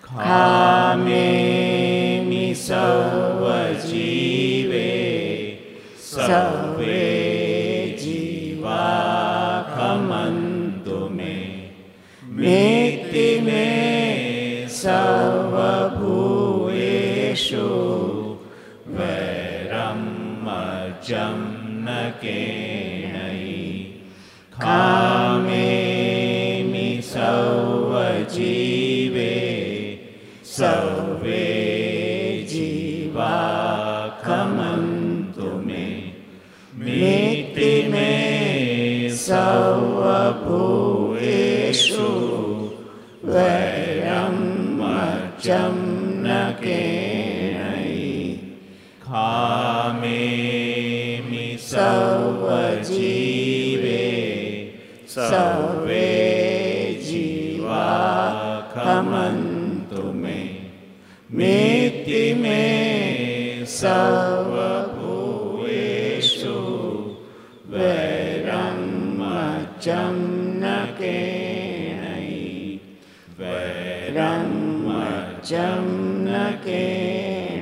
खामेमि सर्वजीवे सर्वे जीवा खमन्तु मे मेत्ति मे सर्वभूतेषु वैरं मज्जं न केनयि खामेमि सर्वजीवे सर्वे जीवा खमन्तु मे मेत्ति मे सर्वभूतेषु वैरं मज्जं न केनयि खामेमि सर्वजीवे सर्वे जीवा खमन्तु मे मेत्ति मे सर्वभूतेषु वैरं मज्जं न केनयि वैरं मज्जं न केनयि